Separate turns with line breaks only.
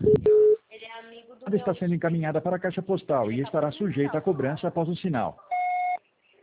Ele é amigo do
Está sendo encaminhada para a caixa postal e estará sujeita à cobrança após o sinal.